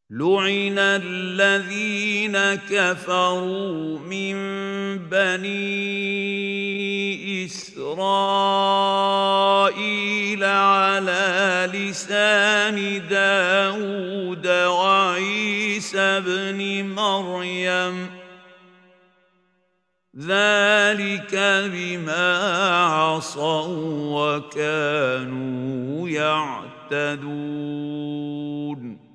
لعن الذين كفروا من بني إسرائيل على لسان داود وعيسى بن مريم ذلك بما عصوا وكانوا يعتدون